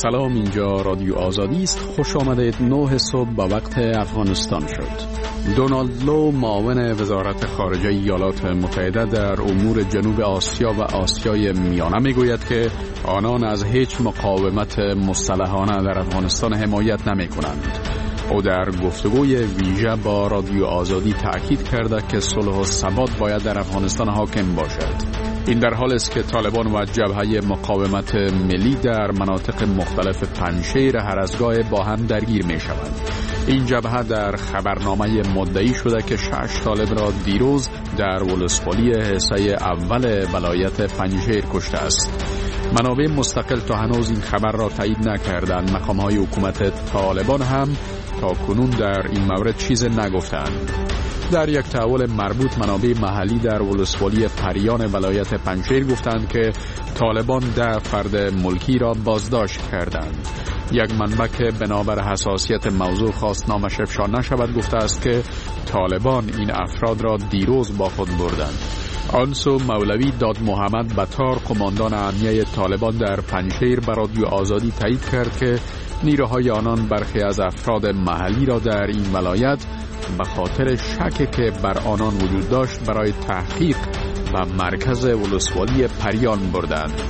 سلام، اینجا رادیو آزادی است. خوش آمدید. 9 صبح با وقت افغانستان شد. دونالد لو، معاون وزارت خارجه ایالات متحده در امور جنوب آسیا و آسیای میانه میگوید که آنان از هیچ مقاومت مسلحانه در افغانستان حمایت نمی کنند. او در گفتگوی ویژه با رادیو آزادی تأکید کرده که صلح و ثبات باید در افغانستان حاکم باشد. این در حالی است که طالبان و جبهه مقاومت ملی در مناطق مختلف پنجشیر هر از گاه با هم درگیر می شوند. این جبهه در خبرنامه مدعی شده که 6 طالب را دیروز در ولسوالی حصه اول ولایت پنجشیر کشته است. منابع مستقل تا هنوز این خبر را تایید نکردند. مقام‌های حکومت طالبان هم تا کنون در این مورد چیز نگفتند. در یک تحول مربوط، منابع محلی در ولسوالی پریان ولایت پنجشیر گفتند که طالبان 10 فرد ملکی را بازداشت کردند. یک منبع که بنابر حساسیت موضوع خواست نامش افشا نشود گفته است که طالبان این افراد را دیروز با خود بردند. آنسو مولوی داد محمد بطار، قماندان امنیه طالبان در پنجشیر، بر رادیو آزادی تایید کرد که نیروهای آنان برخی از افراد محلی را در این ولایت به خاطر شکی که بر آنان وجود داشت برای تحقیق و مرکز ولسوالی پریان بردند.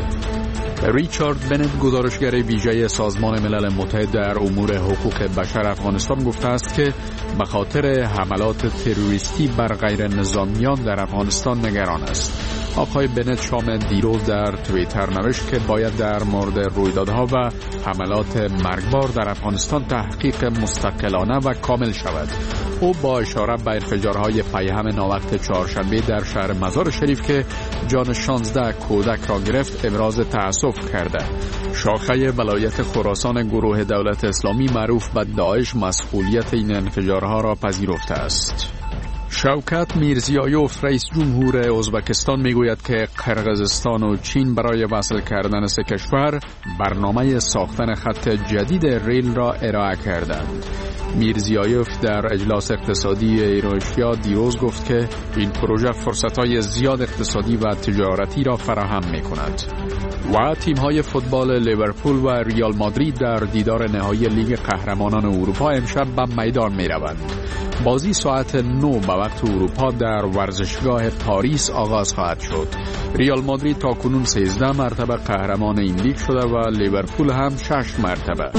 ریچارد بنت، گزارشگر ویژه سازمان ملل متحد در امور حقوق بشر افغانستان، گفته است که به خاطر حملات تروریستی بر غیر نظامیان در افغانستان نگران است. آقای بنت شام دیروز در توییتر نوشت که باید در مورد رویدادها و حملات مرگبار در افغانستان تحقیق مستقلانه و کامل شود. او با اشاره به انفجارهای پیهم ناوقت چهارشنبه در شهر مزار شریف که جان 16 کودک را گرفت ابراز تأسف کرده. شاخه ولایت خراسان گروه دولت اسلامی معروف به داعش مسئولیت این انفجارها را پذیرفته است. شوکت میرزیایوف، رئیس جمهور ازبکستان، میگوید که قرقیزستان و چین برای وصل کردن سه کشور برنامه ساختن خط جدید ریل را ارائه کردند. میرزیایوف در اجلاس اقتصادی ایراشیا دیروز گفت که این پروژه فرصت‌های زیاد اقتصادی و تجارتی را فراهم می‌کند. و تیم‌های فوتبال لیورپول و ریال مادرید در دیدار نهایی لیگ قهرمانان اروپا امشب به میدان می‌روند. بازی ساعت 9 به وقت اروپا در ورزشگاه پاریس آغاز خواهد شد. ریال مادرید تا کنون 13 مرتبه قهرمان این لیگ شده و لیورپول هم 6 مرتبه.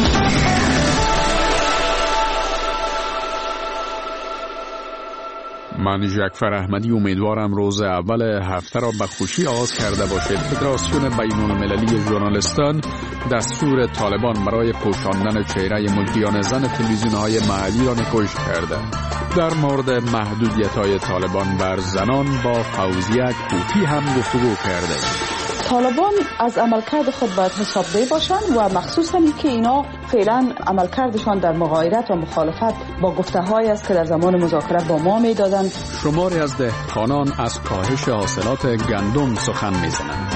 من جعفر احمدی امیدوارم روز اول هفته را به خوشی آغاز کرده باشید. فدراسیون بین‌المللی ژورنالیستان دستور طالبان برای پوشاندن چهره ملکیان زن تلویزیون‌های محلی را نکوش کرده. در مورد محدودیت‌های طالبان بر زنان با فوزیه کوفی هم گفتگو کرده. طالبان از عملکرد خود باید حسابدهی باشند و مخصوصاً که اینا فعلا عملکردشان در مغایرت و مخالفت با گفته‌هایی است که در زمان مذاکره با ما می‌دادند. شماری از دهقانان از کاهش حاصلات گندم سخن می‌زنند.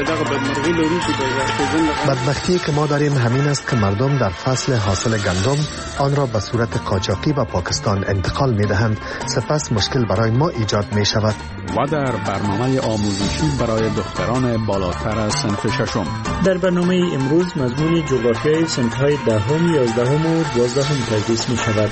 بدبختی که ما داریم همین است که مردم در فصل حاصل گندم آن را به صورت قاچاقی به پاکستان انتقال می‌دهند، سپس مشکل برای ما ایجاد می‌شود. و در برنامه آموزشی برای دختران بالاتر از صنف ششم، در برنامه امروز مضمون جغرافیای صنف‌های 10، 11 و 12 تدریس می‌شود.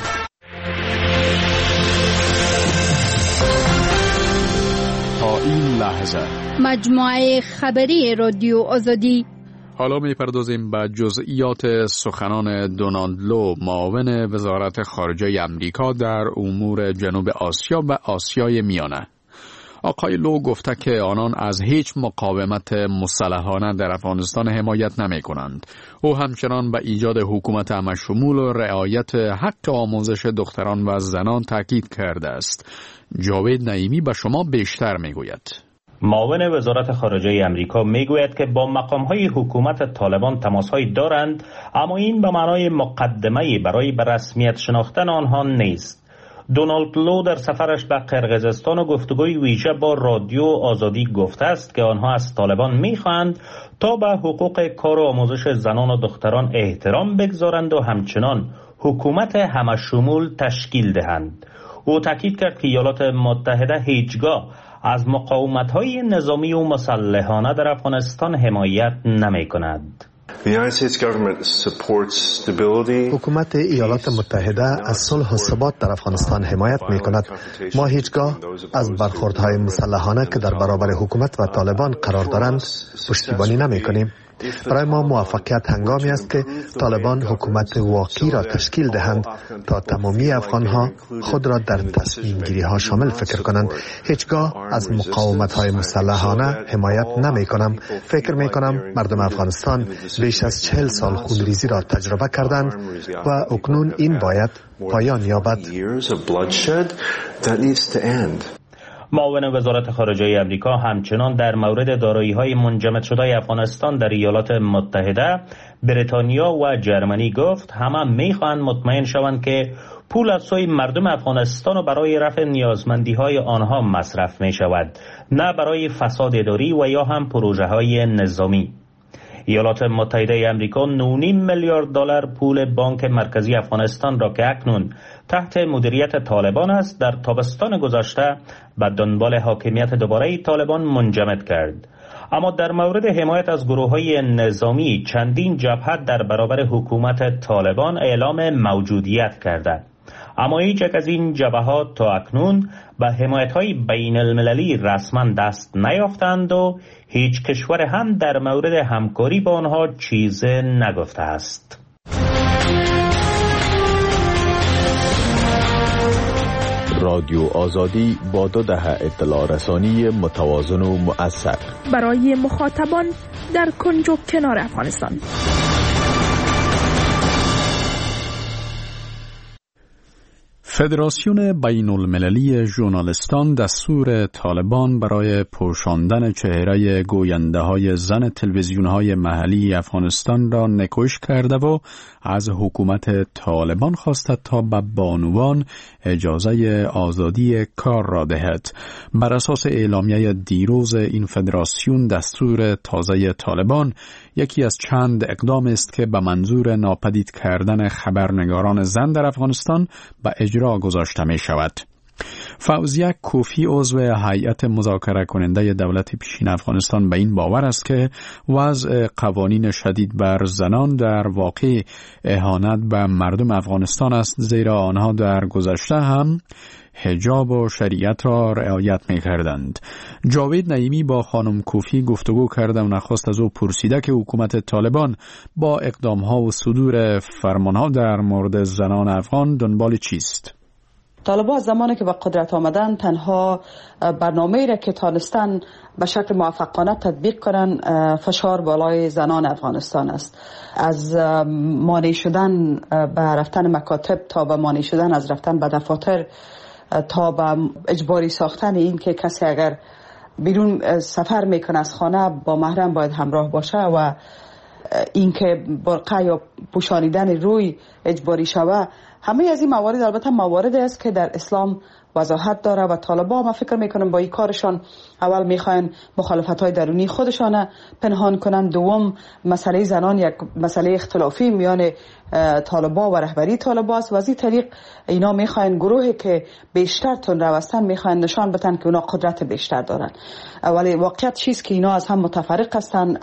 تا این لحظه مجموعه خبری رادیو آزادی. حالا می‌پردازیم به جزئیات سخنان دونالد لو، معاون وزارت خارجه آمریکا در امور جنوب آسیا و آسیای میانه. آقای لو گفته که آنان از هیچ مقاومت مسلحانه در افغانستان حمایت نمی کنند. او همچنان به ایجاد حکومت همشمول و رعایت حق آموزش دختران و زنان تاکید کرده است. جاوید نعیمی به شما بیشتر می گوید. معاون وزارت خارجه آمریکا میگوید که با مقام‌های حکومت طالبان تماس‌هایی دارند، اما این به معنای مقدمه‌ای برای به رسمیت شناختن آنها نیست. دونالد لو در سفرش به قرقیزستان و گفتگوی ویژه با رادیو آزادی گفته است که آنها از طالبان می‌خواهند تا به حقوق کار و آموزش زنان و دختران احترام بگذارند و همچنان حکومت همشمول تشکیل دهند. او تاکید کرد که ایالات متحده هیچگاه از مقاومت‌های نظامی و مسلحانه در افغانستان حمایت نمی‌کند. حکومت ایالات متحده از صلح و ثبات در افغانستان حمایت می کند. ما هیچگاه از برخوردهای مسلحانه که در برابر حکومت و طالبان قرار دارند پشتیبانی نمی کنیم. برای ما موفقیت هنگامی است که طالبان حکومت واقعی را تشکیل دهند تا تمامی افغانها خود را در تصمیم گیری ها شامل فکر کنند. هیچگاه از مقاومت های مسلحانه حمایت نمی کنم. فکر می کنم مردم افغانستان بیش از 40 سال خونریزی را تجربه کردند و اکنون این باید پایان یابد. معاون وزارت خارجه آمریکا همچنان در مورد دارایی‌های منجمد شده افغانستان در ایالات متحده، بریتانیا و جرمنی گفت همه می‌خواهند مطمئن شوند که پول از سوی مردم افغانستان و برای رفع نیازمندی‌های آنها مصرف می‌شود، نه برای فساد اداری و یا هم پروژه‌های نظامی. ایالات متحده آمریکا 9.5 میلیارد دلار پول بانک مرکزی افغانستان را که اکنون تحت مدیریت طالبان است در تابستان گذشته به دنبال حاکمیت دوباره طالبان منجمد کرد. اما در مورد حمایت از گروه‌های نظامی چندین جبهه در برابر حکومت طالبان اعلام موجودیت کرده، اما هیچ یک از این جبهات تا اکنون به حمایت‌های بین المللی رسما دست نیافتند و هیچ کشور هم در مورد همکاری با آنها چیز نگفته است. رادیو آزادی با 2 دهه اطلاع رسانی متوازن و مؤثر برای مخاطبان در کنج و کنار افغانستان. فدراسیون بین المللی ژورنالیستان دستور طالبان برای پوشاندن چهره گوینده های زن تلویزیون های محلی افغانستان را نکوش کرده و از حکومت طالبان خواسته تا به بانوان اجازه آزادی کار را دهد. بر اساس اعلامیه دیروز این فدراسیون دستور تازه طالبان یکی از چند اقدام است که به منظور ناپدید کردن خبرنگاران زن در افغانستان به اجرا گذاشته می شود. فوزیه کوفی عضو هیئت مذاکره کننده دولت پیشین افغانستان به این باور است که وضع قوانین شدید بر زنان در واقع اهانت به مردم افغانستان است، زیرا آنها در گذشته هم حجاب و شریعت را رعایت می کردند. جاوید نعیمی با خانم کوفی گفتگو کرده و نخست از او پرسیده که حکومت طالبان با اقدامها و صدور فرمانها در مورد زنان افغان دنبال چیست؟ طالبان زمانی که به قدرت آمدن تنها برنامه‌ای را که تانستن به شکل موفقانه تطبیق کنن فشار بالای زنان افغانستان است. از مانع شدن به رفتن مکاتب تا به مانع شدن از رفتن به دفاتر تا به اجباری ساختن این که کسی اگر بیرون سفر میکنه از خانه با محرم باید همراه باشه و این که برقه یا پوشانیدن روی اجباری شوه. همه از این موارد البته مواردی است که در اسلام وضاحت داره و طالبان ما فکر میکنم با این کارشان اول میخواین مخالفت‌های درونی خودشان پنهان کنن، دوم مسئله زنان یک مسئله اختلافی میان طالبان و رهبری طالبان است و از این طریق اینا میخواین گروهی که بیشتر تون روستن میخواین نشان بدن که اونا قدرت بیشتر دارن. ولی واقعیت چیست که اینا از هم متفرق هستن،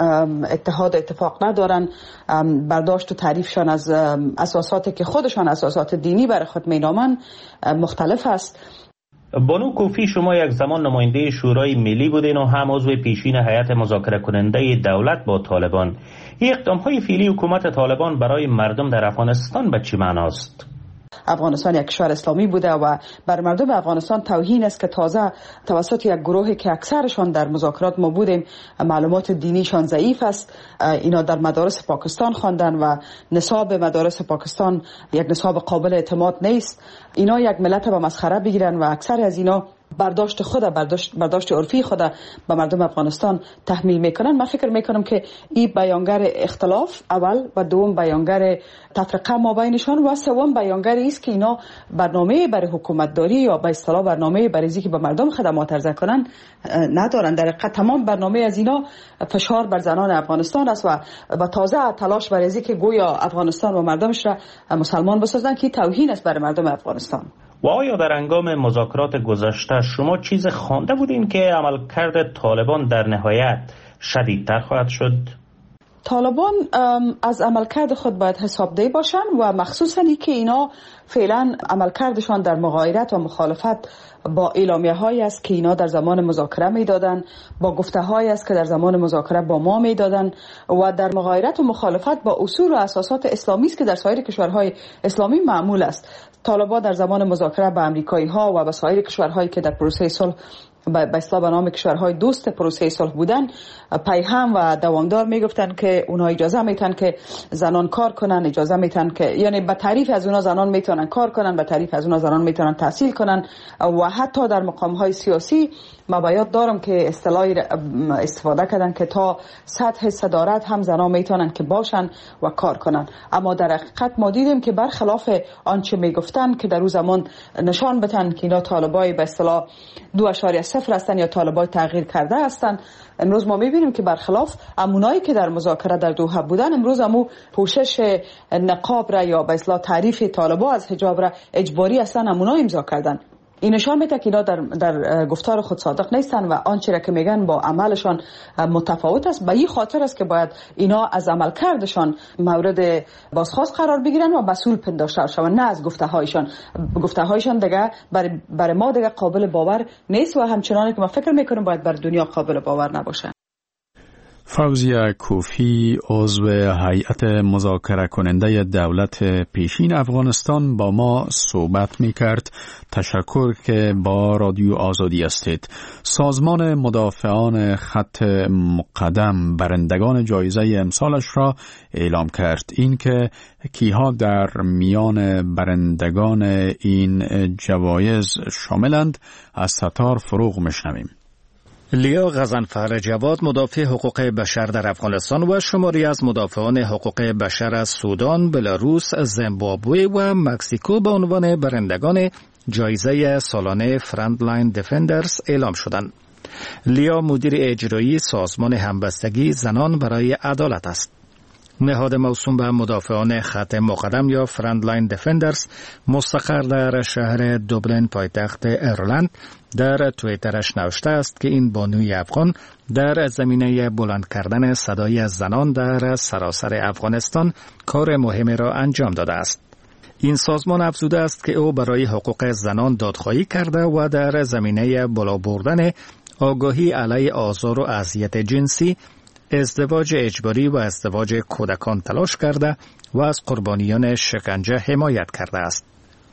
اتفاق ندارن، برداشت و تعریفشان از اساساتی که خودشان اساسات دینی برای خود مینامن مختلف است. بانو کوفی، شما یک زمان نماینده شورای ملی بودین و هم عضو پیشین هیئت مذاکره کننده دولت با طالبان. این اقدام‌های فعلی حکومت طالبان برای مردم در افغانستان به چه معناست؟ افغانستان یک کشور اسلامی بوده و بر مردم افغانستان توهین است که تازه توسط یک گروهی که اکثرشان در مذاکرات ما بودیم معلومات دینیشان ضعیف است، اینا در مدارس پاکستان خواندن و نصاب مدارس پاکستان یک نصاب قابل اعتماد نیست. اینا یک ملت به مسخره بگیرن و اکثر از اینا برداشت عرفی خود به مردم افغانستان تحمیل میکنن. من فکر میکنم که این بیانگر اختلاف اول و دوم بیانگر تفرقه ما بینشان و سوم بیانگر است که اینا برنامه برای حکومت داری یا به اصطلاح برنامه برای اینکه به مردم خدمات عرضه کنن ندارن. در حقیقت تمام برنامه از اینا فشار بر زنان افغانستان است و تازه تلاش برای اینکه گویا افغانستان و مردمش را مسلمان بسازن که توهین است برای مردم افغانستان. و آیا در هنگام مذاکرات گذشته شما چیز خوانده بودین که عملکرد طالبان در نهایت شدیدتر خواهد شد؟ طالبان از عملکرد خود باید حسابدهی باشن و مخصوصا ای که اینا فعلا عملکردشان در مغایرت و مخالفت با اعلامیه هایی است که اینا در زمان مذاکره میدادن، با گفته هایی است که در زمان مذاکره با ما میدادن و در مغایرت و مخالفت با اصول و اساسات اسلامی است که در سایر کشورهای اسلامی معمول است. طالبان در زمان مذاکره با امریکایی ها و با سایر کشورهایی که در پروسه صلح به اصطلاح به نام کشورهای دوست پروسه صلح بودن پیهم و دوامدار میگفتن که اونها اجازه میتن که زنان کار کنن، اجازه میتن که یعنی به تعریف از اونها زنان میتونن کار کنن، به تعریف از اونها زنان میتونن تحصیل کنن و حتی در مقام های سیاسی ما باید دارم که اصطلاحی استفاده کردن که تا سطح صدارت هم زنان میتونن که باشن و کار کنن. اما در حقیقت ما دیدیم که برخلاف آنچه میگفتن که در اون زمان نشان بدن که اینا طالبای به اصطلاح 2.0 هستن یا طالبای تغییر کرده هستن، امروز ما میبینیم که برخلاف امونایی که در مذاکره در دوحه بودن امروز امو پوشش نقاب را یا به اصطلاح تعریف طالبا از حجاب را اجباری هستن امونا امضا کردن. این نشان میده که اینا در گفتار خود صادق نیستن و آنچه را که میگن با عملشان متفاوت است. به این خاطر است که باید اینا از عمل کردشان مورد بازخواست قرار بگیرن و مسئول پنداشته شوند، نه از گفته هایشان دیگه برای ما دیگه قابل باور نیست و همچنانی که ما فکر میکنیم باید بر دنیا قابل باور نباشه. فوزیه کوفی عضو هیئت مذاکره کننده دولت پیشین افغانستان با ما صحبت می کرد. تشکر که با رادیو آزادی هستید. سازمان مدافعان خط مقدم برندگان جایزه امسالش را اعلام کرد. این که کیها در میان برندگان این جوایز شاملند از ستار فروغ میشنویم. لیا غضنفر جواد مدافع حقوق بشر در افغانستان و شماری از مدافعان حقوق بشر از سودان، بلاروس، زیمبابوه و مکزیکو به عنوان برندگان جایزه سالانه فرندلاین دفندرز اعلام شدند. لیا مدیر اجرایی سازمان همبستگی زنان برای عدالت است. نهاد موسوم به مدافعان خط مقدم یا فرندلاین دفندرز مستقر در شهر دوبلین پایتخت ایرلند در توییترش نوشته است که این بانوی افغان در زمینه بلند کردن صدای زنان در سراسر افغانستان کار مهمی را انجام داده است. این سازمان افزوده است که او برای حقوق زنان دادخواهی کرده و در زمینه بالا بردن آگاهی علیه آزار و اذیت جنسی، ازدواج اجباری و ازدواج کودکان تلاش کرده و از قربانیان شکنجه حمایت کرده است.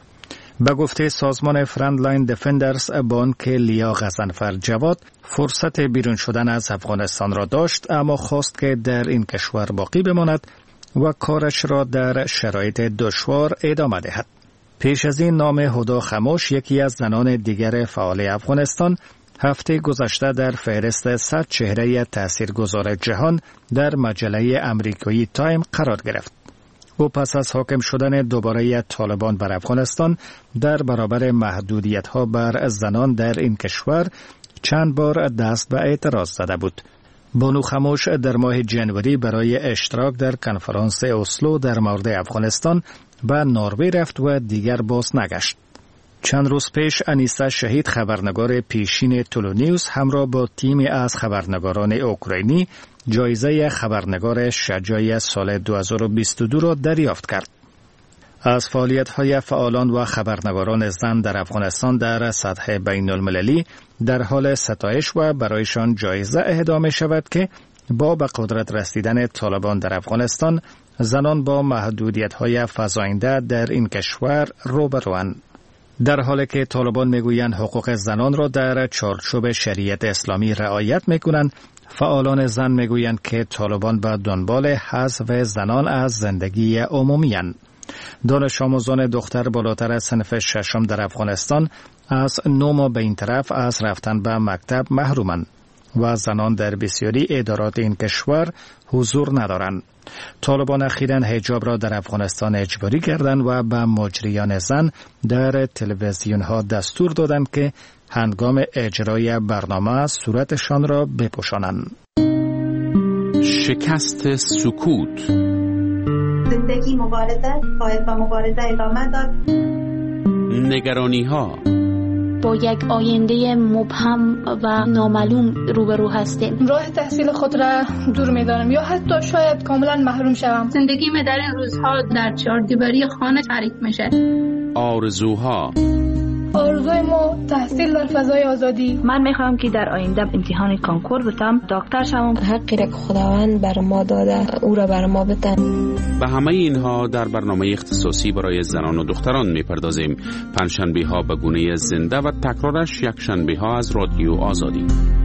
به گفته سازمان فرندلاین دفندرز، بانک لیا غضنفر جواد فرصت بیرون شدن از افغانستان را داشت، اما خواست که در این کشور باقی بماند و کارش را در شرایط دشوار ادامه دهد. پیش از این نام هدا خموش، یکی از زنان دیگر فعال افغانستان، هفته گذشته در فهرست 100 چهره تاثیرگذار جهان در مجله امریکایی تایم قرار گرفت. او پس از حاکم شدن دوباره طالبان بر افغانستان در برابر محدودیت‌ها بر زنان در این کشور چند بار دست به اعتراض زده بود. بانو خموش در ماه جنوری برای اشتراک در کنفرانس اسلو در مورد افغانستان به نروژ رفت و دیگر باز نگشت. چند روز پیش انیسه شهید، خبرنگار پیشین تولونیوس، همراه با تیمی از خبرنگاران اوکراینی جایزه خبرنگار شجاع سال 2022 را دریافت کرد. از فعالیت‌های فعالان و خبرنگاران زن در افغانستان در سطح بین المللی در حال ستایش و برایشان جایزه اهدا می شود که با به قدرت رسیدن طالبان در افغانستان زنان با محدودیت‌های فزاینده در این کشور روبروند. در حالی که طالبان میگویند حقوق زنان را در چارچوب شریعت اسلامی رعایت میکنند، فعالان زن میگویند که طالبان به دنبال حذف زنان از زندگی عمومی اند. دانش آموزان دختر بالاتر از صنف ششم در افغانستان از 9 ماه به این طرف از رفتن به مکتب محرومند و زنان در بسیاری ادارات این کشور حضور ندارند. طالبان اخیراً حجاب را در افغانستان اجباری کردند و به مجریان زن در تلویزیون ها دستور دادند که هنگام اجرای برنامه صورتشان را بپوشانند. شکست سکوت. زندگی مبارزه باید با مبارزه ادامه داد. نگرانی ها، با یک آینده مبهم و نامعلوم روبرو هستیم. راه تحصیل خود را دور می‌دانم یا حتی شاید کاملا محروم شوم. زندگی من در این روزها در چهاردیواری خانه تعریف میشه. آرزوها. آرزوی ما تحصیل در فضای آزادی. من میخوام که در آینده امتحان کانکور بدم، دکتر شوم. حقی را که خداوند بر ما داده او را بر ما بده. به همه اینها در برنامه اختصاصی برای زنان و دختران میپردازیم. پنجشنبه ها به گونه زنده و تکرارش یک شنبه ها از رادیو آزادی.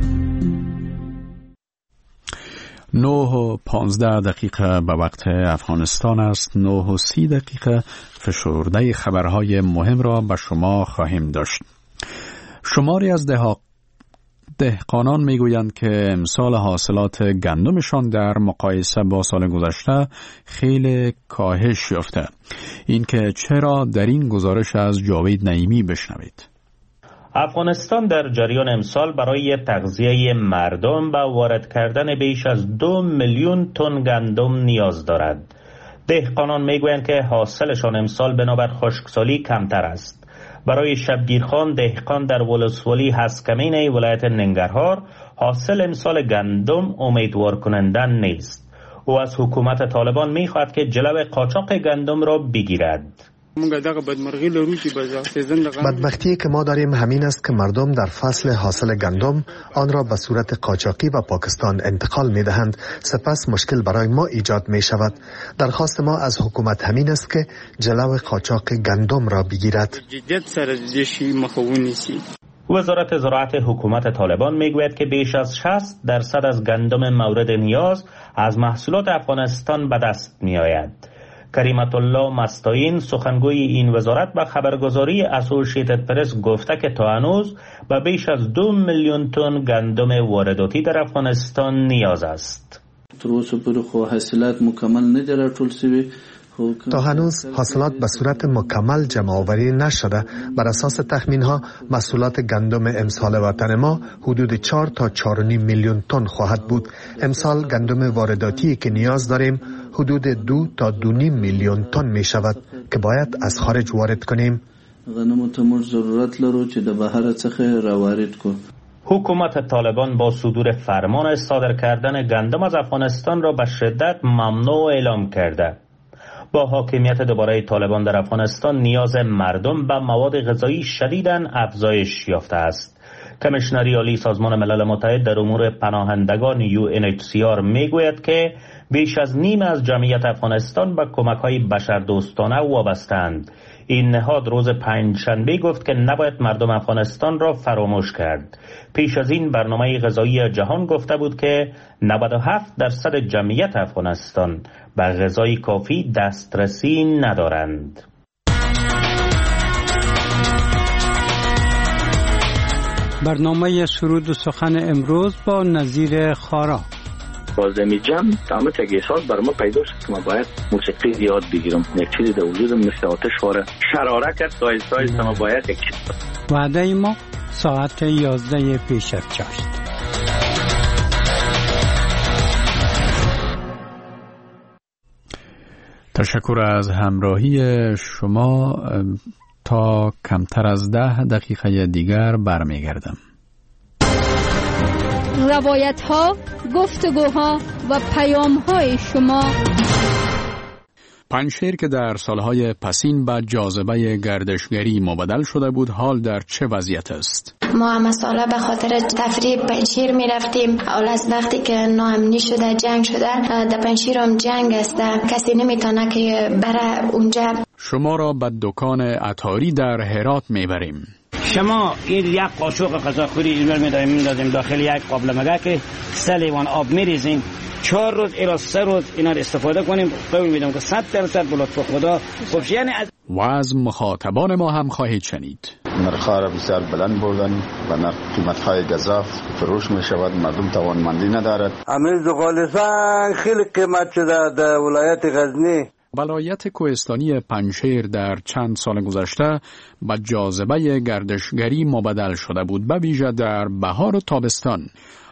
9:15 به وقت افغانستان است. 9:30 فشرده خبرهای مهم را به شما خواهیم داشت. شماری از دهقانان میگویند که امسال حاصلات گندمشان در مقایسه با سال گذشته خیلی کاهش یافته. این که چرا در این گزارش از جاوید نعیمی بشنوید. افغانستان در جریان امسال برای تغذیه مردم و وارد کردن بیش از 2 میلیون تن گندم نیاز دارد. دهقانان میگویند که حاصلشان امسال بنابر خشکسالی کمتر است. برای شبگیرخان دهقان در ولسوالی هسکمین ولایت ننگرهار حاصل امسال گندم امیدوار کننده نیست. او از حکومت طالبان میخواهد که جلو قاچاق گندم را بگیرد. بدبختی که ما داریم همین است که مردم در فصل حاصل گندم آن را به صورت قاچاقی به پاکستان انتقال می دهند. سپس مشکل برای ما ایجاد می شود. درخواست ما از حکومت همین است که جلو قاچاق گندم را بگیرد. وزارت زراعت حکومت طالبان میگوید که بیش از 60% از گندم مورد نیاز از محصولات افغانستان به دست می آید. کریمت الله مستعین سخنگوی این وزارت به خبرگزاری اسوسییتد پرس گفته که تا هنوز به بیش از 2 میلیون تن گندم وارداتی در افغانستان نیاز است. تا هنوز حاصلات به صورت مکمل جمع آوری نشده. بر اساس تخمین ها محصولات گندم امسال وطن ما حدود 4 تا 4.5 میلیون تن خواهد بود. امسال گندم وارداتی که نیاز داریم حدود 2 تا 2.5 میلیون تن می شود که باید از خارج وارد کنیم. حکومت طالبان با صدور فرمان صادر کردن گندم از افغانستان را به شدت ممنوع اعلام کرده. با حاکمیت دوباره طالبان در افغانستان نیاز مردم به مواد غذایی شدیداً افزایش یافته است. کمیشنری عالی سازمان ملل متحد در امور پناهندگان UNHCR میگوید که بیش از نیم از جمعیت افغانستان به کمک‌های بشردوستانه وابسته‌اند. این نهاد روز پنجشنبه گفت که نباید مردم افغانستان را فراموش کرد. پیش از این برنامه غذایی جهان گفته بود که 97% جمعیت افغانستان به غذای کافی دسترسی ندارند. برنامه سرود و سخن امروز با نظیر خارا. بازمی جمع تمام تگیسات بر ما پیدا شد که ما باید موسیقی یاد بگیرم. یک چیزی در وجودم مثل آتش واره شراره کرد تا آیسته ما باید یک چیز. وعده ما ساعت 11 پیش از چاشت. تشکر از همراهی شما. تا کمتر از 10 دقیقه دیگر برمیگردم. روایت ها، گفتگوها و پیام های شما. پنجشیر که در سالهای پسین به جاذبه گردشگری مبدل شده بود، حال در چه وضعیت است؟ ما هم ساله به خاطر تفریح پنجشیر می رفتیم. اول از وقتی که ناامنی شده، جنگ شده، در پنجشیر هم جنگ است، کسی نمیتونه که بره اونجا. شما را به دکان عطاری در هرات میبریم. شما این یک قاشق غذاخوری اینور میدادیم داخل یک قابل مگه که 3 لیوان آب میریزیم، 4 روز الی 3 روز اینا رو استفاده کنیم. قول میدم که 100% به لطف خدا خوبش. یعنی و از مخاطبان ما هم خواهید شنید. نرخ‌ها را بسیار بلند بردن و نرخ قیمت‌های گزاف فروش می‌شود، مردم توانمندی ندارد. همین زغال سنگ خیلی قیمت شده در ولایت غزنی. ولایت کوهستانی پنجشیر در چند سال گذشته به جاذبه گردشگری مبدل شده بود، به ویژه در بهار و تابستان.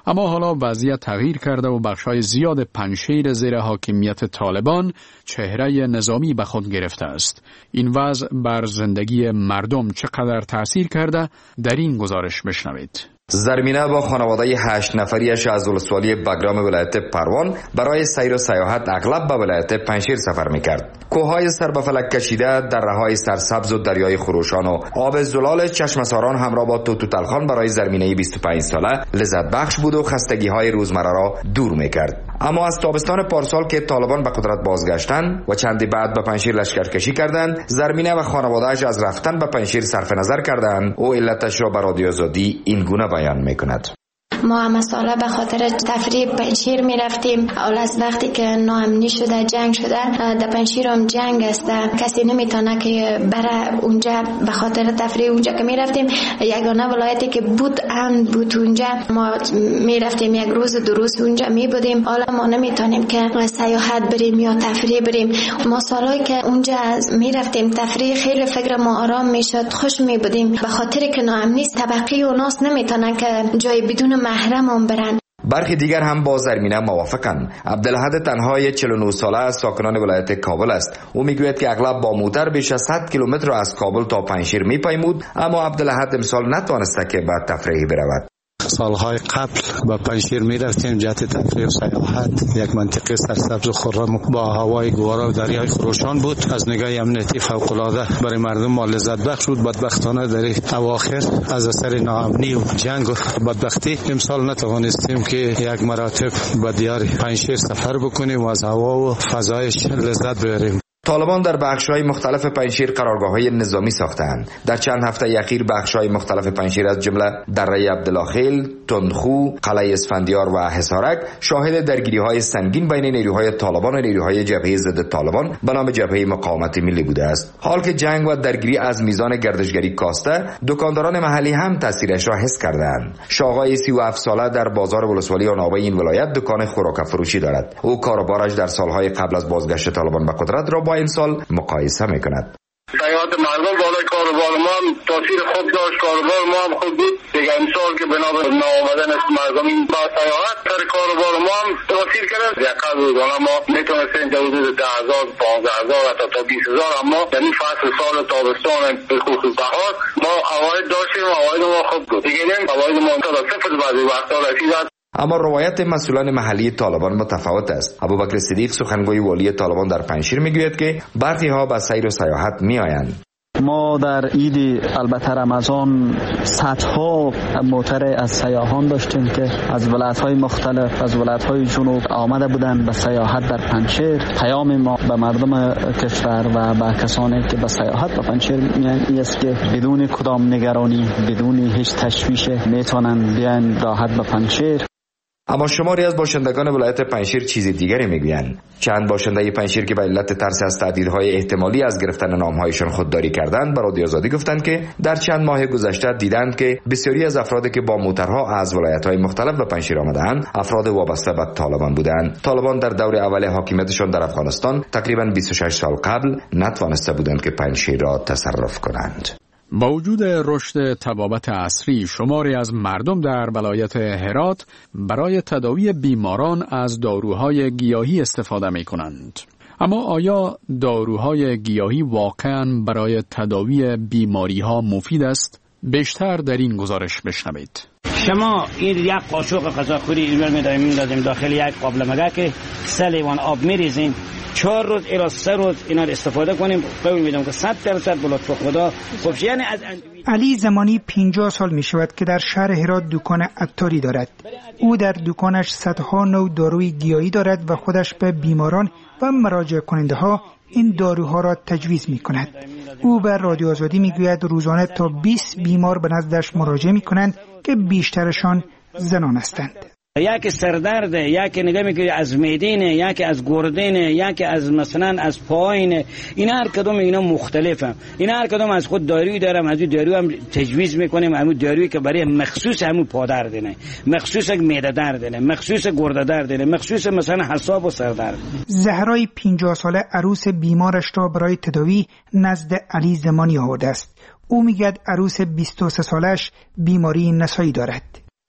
اما حالا وضعیت تغییر کرده و بخشای زیاد پنجشیر زیر حاکمیت طالبان چهره نظامی به خود گرفته است. این وضع بر زندگی مردم چقدر تأثیر کرده در این گزارش بشنوید. زرمینه با خانواده 8 نفریش از ولسوالی بگرام ولایت پروان برای سیر و سیاحت اغلب به ولایت پنجشیر سفر میکرد. کوههای سر به فلک کشیده، دره‌های سرسبز و دریای خروشان و آب زلال چشمساران همراه با توتالخان برای زرمینه 25 ساله لذت بخش بود و خستگی‌های روزمره را دور میکرد. اما از تابستان پارسال که طالبان به قدرت بازگشتند و چندی بعد به پنجشیر لشکرکشی کردند، زرمینه و خانواده‌اش از رفتن به پنجشیر صرف نظر کردند و علتش را به رادیو آزادی این گونه بیان میکند. ما همه ساله به خاطر تفریح پنجشیر می رفتیم. اول از وقتی که ناامنی شده، جنگ شده، در پنجشیر هم جنگ است، کسی نمیتونه که بره اونجا. به خاطر تفریح اونجا که می رفتیم، یگانه ولایتی که بود امن بود اونجا. ما می رفتیم یک روز دو روز اونجا می بودیم. حالا ما نمیتونیم که سیاحت بریم یا تفریح بریم. ما سالایی که اونجا می رفتیم تفریح، خیلی فکر ما آرام میشد، خوش می بودیم. به خاطر که ناامنی طبقی و ناس نمیتونن که جای بدون محرم برن. برخی دیگر هم با زرمینه موافقند. عبدالحد تنهای 49 ساله از ساکنان ولایت کابل است. او میگوید که اغلب با موتر بیش از 100 کیلومتر از کابل تا پنجشیر میپیمود، اما عبدالحد امسال نتوانسته که به تفریح برود. سالهای قبل با پنجشیر می رفتیم جهت تفریح و سیاحت. یک منطقه سرسبز و خرم با هوای گوارا و دریای خروشان بود. از نگاه امنیتی فوق العاده برای مردم ما لذت بخش بود. بدبختانه در اواخر از اثر ناامنی و جنگ و بدبختی امسال نتوانستیم که یک مراتب به دیار پنجشیر سفر بکنیم و از هوا و فضایش لذت ببریم. طالبان در بخش‌های مختلف پنجشیر قرارگاه‌های نظامی ساختند. در چند هفته اخیر بخش‌های مختلف پنجشیر از جمله دره عبدالخیل، تندخو، قلعه اسفندیار و حصارک شاهد درگیری‌های سنگین بین نیروهای طالبان و نیروهای جبهه ضد طالبان به نام جبهه مقاومت ملی بوده است. حال که جنگ و درگیری از میزان گردشگری کاسته، دکانداران محلی هم تاثیرش را حس کردند. شاغای 37 ساله در بازار ولسوالی آنابه این ولایت دکان خوراک فروشی دارد. او کاروبارش در سالهای قبل از بازگشت طالبان به قدرت را با امسال مقایسه میکند. سیاحت مردم بالای کاروبار ما هم تاثیر خوب داشت. کاروبار ما هم خوب بود دیگه. امسال که بنا به ناآمدن مردم با سیاحت سر کاروبار ما هم تاثیر کرد. یقین روزانه ما میتونستیم در حدود 10,000 15,000 حتی تا 20,000، اما یعنی فصل سال تابستان به خصوص بهار ما عواید داشتیم. عواید ما خوب بود دیگه. عواید ما تا صفر بعضی وقتا رسید. اما روایت مسئولان محلی طالبان متفاوت است. ابوبکر صدیق سخنگوی والی طالبان در پنجشیر میگوید که برخی ها به سیر و سیاحت میآیند. ما در عید البته رمضان صدها موتر از سیاحان داشتیم که از ولایت‌های مختلف، از ولایت‌های جنوب آمده بودند به سیاحت در پنجشیر. پیام ما به مردم کشور و به کسانی که به سیاحت به پنجشیر میان است که بدون کدام نگرانی، بدون هیچ تشویش میتونن بیان راحت به پنجشیر. اما شماری از باشندگان ولایت پنجشیر چیز دیگری میگویند. چند باشنده پنجشیر که به علت ترس از تهدیدهای احتمالی از گرفتن نامهایشان خودداری کردند، به رادیو آزادی گفتند که در چند ماه گذشته دیدند که بسیاری از افرادی که با موترها از ولایت‌های مختلف به پنجشیر آمدند، افراد وابسته به طالبان بودند. طالبان در دور اول حاکمیتشان در افغانستان تقریباً 26 سال قبل نتوانسته بودند که پنجشیر را تصرف کنند. با وجود رشد طبابت عصری، شماری از مردم در ولایت هرات برای تداوی بیماران از داروهای گیاهی استفاده می کنند. اما آیا داروهای گیاهی واقعاً برای تداوی بیماری ها مفید است؟ بیشتر در این گزارش بشنوید. شما این یک قاشق غذاخوری اینور می‌دادیم داخل یک قابل مگه، 3 لیوان آب می‌ریزیم، 4 روز الی 3 روز اینا رو استفاده کنیم. قول میدم که 100% به لطف خدا خوب. یعنی از علی زمانی 50 سال می شود که در شهر هرات دکان عطاری دارد. او در دکانش صدها نوع داروی گیاهی دارد و خودش به بیماران و مراجع کننده ها این داروها را تجویز می کند. او بر رادیو آزادی می گوید روزانه تا 20 بیمار به نزدش مراجعه می کنند که بیشترشان زنان هستند. یکی سردرد، یکی نگاه میکنی از میدینه، یکی از گردنه، یکی از مثلا از پایینه. این هر کدوم اینا مختلفه. این هر کدوم از خود دارویی دارم، از دارو هم تجویز میکنیم. همون دارویی که برای مخصوص همون پادردنه، مخصوص معده دردنه، مخصوص گرده دردنه، مخصوص مثلا حساب و سردرد. زهرای 50 ساله عروس بیمارش را برای تداوی نزد علی زمانی آورده است. او میگه عروس 23 سالش بیماری نسایی دارد.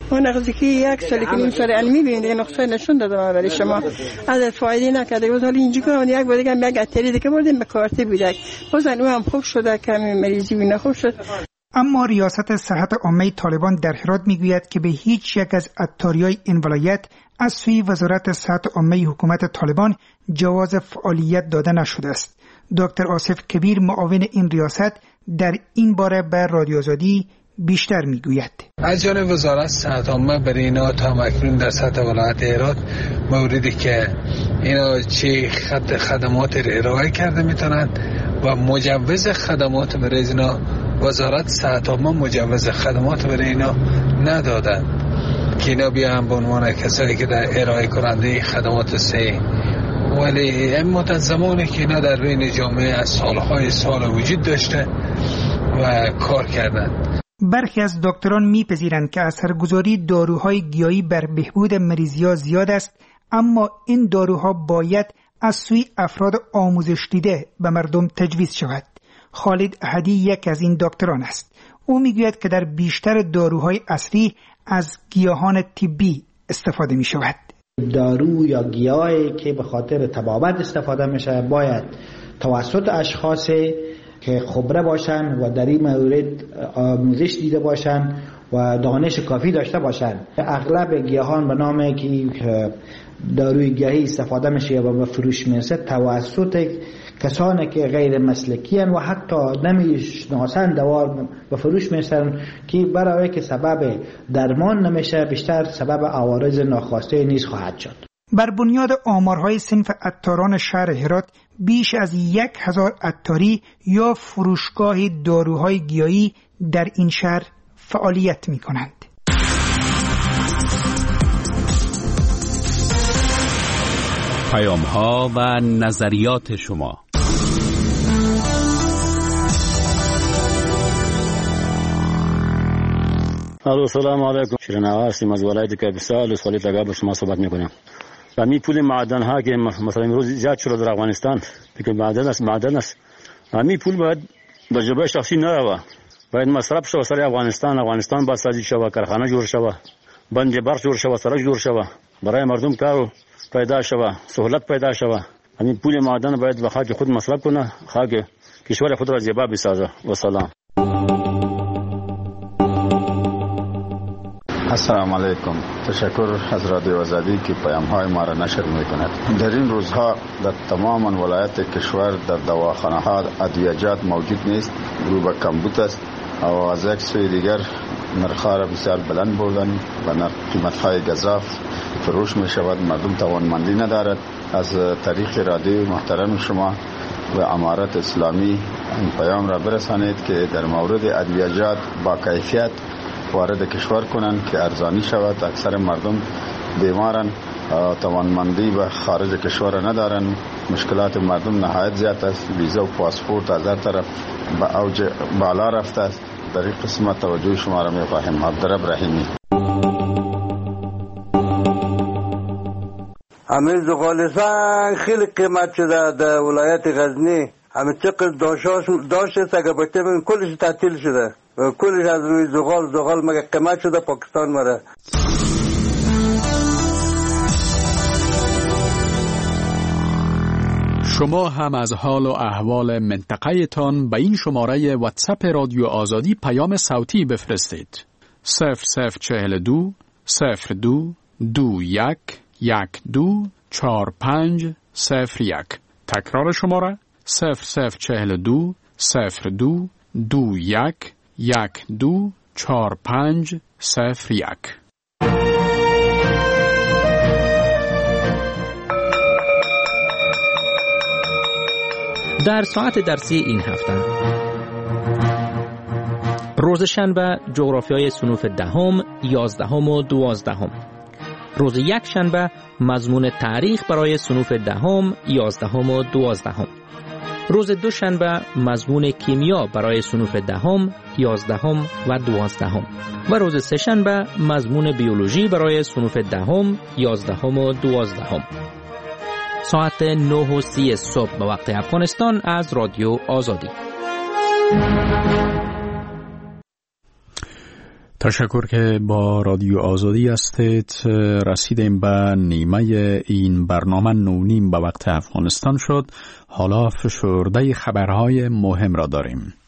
اون نقضی که یک سالی که نیم سال علمی ببینید نقصه نشون دادم برای شما از فایده نکرده بود. حالا اینجا کنم یک بار دیگه یک اتری دیگه بردیم به کارت بودک بازن او هم خوب شده کمی مریضی بینه خوب شد. اما ریاست صحت عامه طالبان در هرات میگوید که به هیچ یک از عطاریای این ولایت از سوی وزارت صحت عامه حکومت طالبان جواز فعالیت داده نشده است. دکتر آصف کبیر معاون این ریاست در این باره به رادیو آزادی بیشتر میگوید. از جانب وزارت صحت عامه برای اینا تا اکنون در سطح ولایت هرات موردی که اینا چه خدمات ارائه کرده میتونن و مجوز خدمات برای اینا وزارت صحت عامه مجوز خدمات برای اینا ندادن که اینا بیان به عنوان کسایی که در ارائه کننده خدمات صحی. ولی این مدت زمانی که اینا در بین جامعه از سالهای سال وجود داشته و کار کردن. برخی از دکتران میپذیرند که اثرگذاری داروهای گیاهی بر بهبود مریضی‌ها زیاد است، اما این داروها باید از سوی افراد آموزش دیده به مردم تجویز شود. خالد احدی یک از این دکتران است. او میگوید که در بیشتر داروهای اصلی از گیاهان طبی استفاده می شود. دارو یا گیاهی که به خاطر طبابت استفاده میشه باید توسط اشخاص که خبره باشن و در این مورد آموزش دیده باشن و دانش کافی داشته باشن. اغلب گیاهان به نام که داروی گیاهی استفاده میشه و به فروش میرسه توسط کسانی که غیر مسلکی هستند و حتی نمیشناسند دوار به فروش میرسن که برای که سبب درمان نمیشه بیشتر سبب عوارض ناخواسته نیز خواهد شد. بر بنیاد آمارهای صنف عطاران شهر هرات بیش از 1000 عطاری یا فروشگاه داروهای گیاهی در این شهر فعالیت می کنند. پیام‌ها و نظریات شما. الو سلام علیکم. شیرین هستیم از ولایت کاپیسا لسوالی تگاه با شما صحبت میکنم. و می پول معدن ها که مثلا امروز زیاد شده در افغانستان که معدن است می پول باید به جیب شخصی نروه، باید مصرف شود سر افغانستان باید سازی شود، کارخانه جور شود، بند برق جور شود، سرک جور شود، برای مردم کار پیدا شود، سهولت پیدا شود. همین پول معدن باید به خاک خود مصرف کنه، خاک کشور خود را زیبا بسازه. و سلام. السلام علیکم. تشکر از رادیو آزادی که پیام‌های ما را نشر می‌کند. در این روزها در تمام ولایات کشور در دواخانه‌ها ادویه‌جات موجود نیست، رو به کمبود است و از یک سوی دیگر نرخ‌ها را بسیار بلند بردن و قیمت‌های گزاف فروش می‌شود. مردم توانمندی ندارد. از طریق رادیو محترم شما و امارت اسلامی این پیام را برسانید که در مورد ادویه‌جات با کیفیت وارد کشور کنند که ارزانی شود. اکثر مردم بیمارن، توانمندی به خارج کشور ندارن. مشکلات مردم نهایت زیاد است. ویزا و پاسپورت از هر طرف به اوج بالا رفته است. در این قسمت توجه شما را می‌خواهیم. عبدالرب رحیمی. همین زغال سنگ خیلی قیمت شده در ولایت غزنی. همین چقدر داشت است اگر بچه بین کلش تعطیل شده و کلش از روی زغال مگه قیمت شده پاکستان مره. شما هم از حال و احوال منطقه تان به این شماره واتساپ رادیو آزادی پیام صوتی بفرستید. 0042 02 21 12 45 01. تکرار شماره 0042 02 21 12 45 01. در ساعت درسی این هفته روز شنبه جغرافیای صنوف 10، 11 و 12. روز یک شنبه مضمون تاریخ برای صنوف 10، 11 و 12. روز دوشنبه مضمون کیمیا برای صنوف 10، 11 و 12. و روز سه شنبه مضمون بیولوژی برای صنوف 10، 11 و 12. ساعت 9:30 صبح به وقت افغانستان از رادیو آزادی. تشکر که با رادیو آزادی هستید. رسیدیم به نیمه این برنامه 9:30 به وقت افغانستان شد. حالا فشرده خبرهای مهم را داریم.